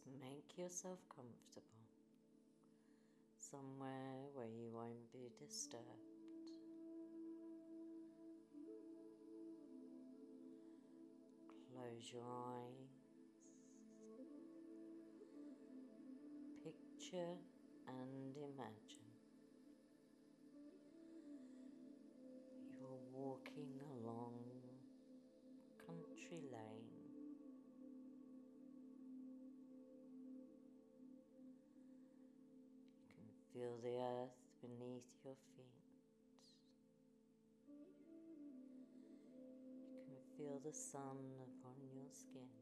Just make yourself comfortable, somewhere where you won't be disturbed. Close your eyes, picture and imagine you're walking along country lane. Feel the earth beneath your feet. You can feel the sun upon your skin,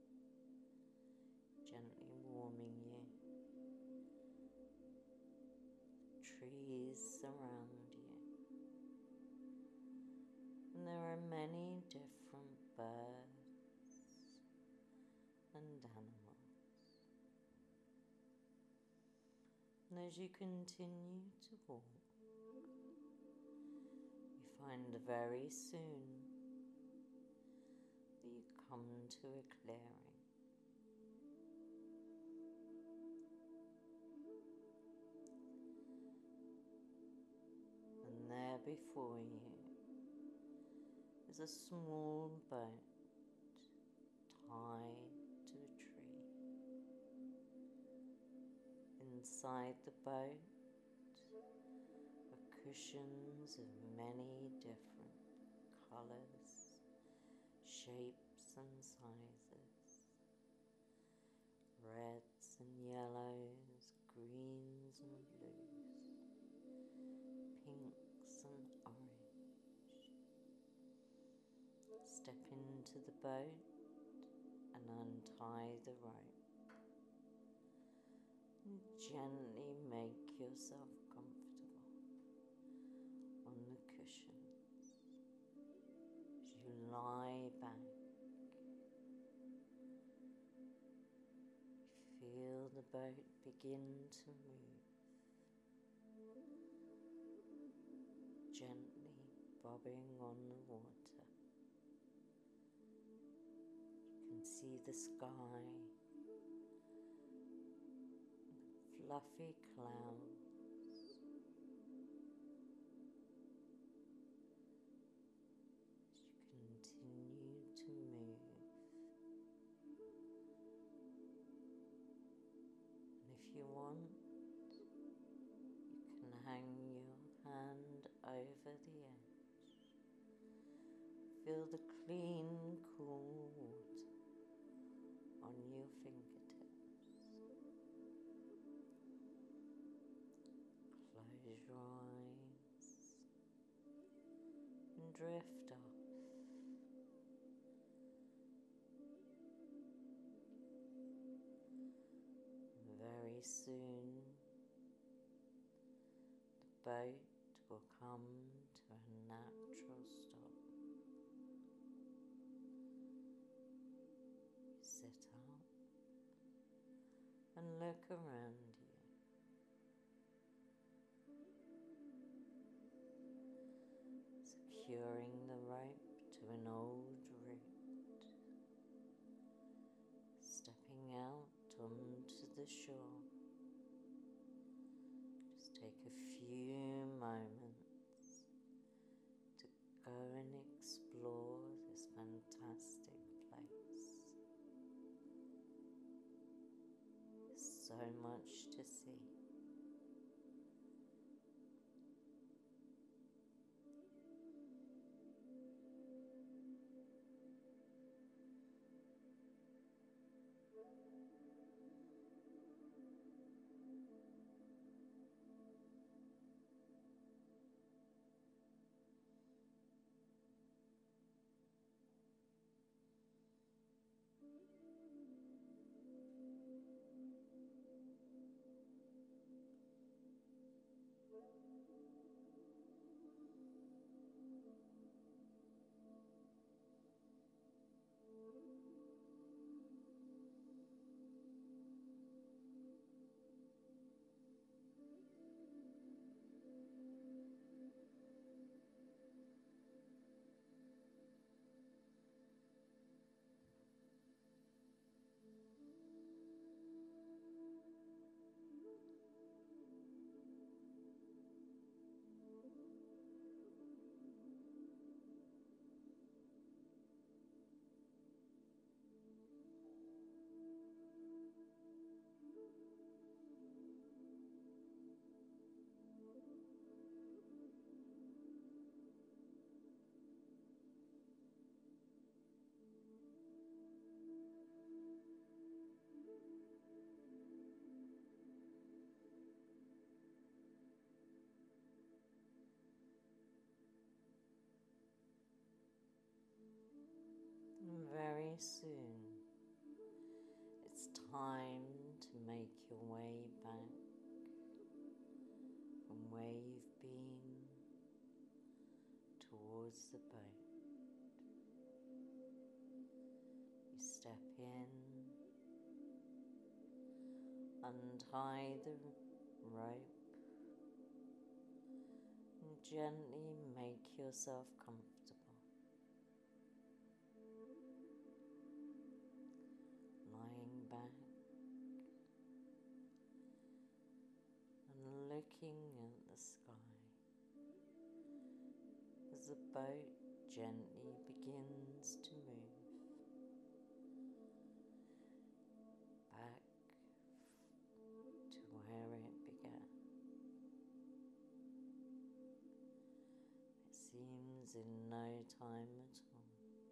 gently warming you. Trees surround you. And there are many different birds and animals. And as you continue to walk, you find very soon that you come to a clearing. And there before you is a small boat tied to a tree. Inside the boat are cushions of many different colours, shapes and sizes. Reds and yellows, greens and blues, pinks and orange. Step into the boat and untie the rope. And gently make yourself comfortable on the cushions as you lie back. You feel the boat begin to move, gently bobbing on the water. You can see the sky, fluffy clouds, as you continue to move. And if you want, you can hang your hand over the edge. Feel the clean, cool water on your fingertips. Close your eyes and drift off. Very soon, the boat will come to a natural stop. You sit up and look around you. Securing the rope to an old root, stepping out onto the shore. Just take a few moments to go and explore this fantastic place. There's so much to see. very soon it's time to make your way back from where you've been towards the boat. You step in, untie the rope, and gently make yourself comfortable. Lying back and looking at the sky as the boat gently begins to move back to where it began. It seems in no time at all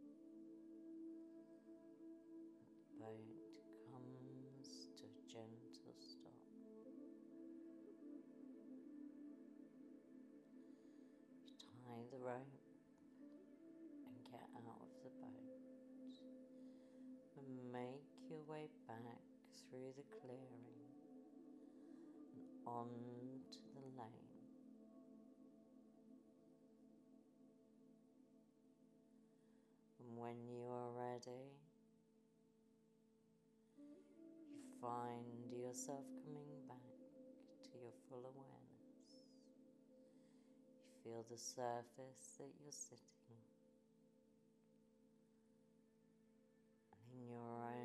that the boat comes to a gentle stop. You tie the rope and get out of the boat and make your way back through the clearing and onto the lane. And when you are ready, you find yourself coming back to your full awareness. You feel the surface that you're sitting, and in your own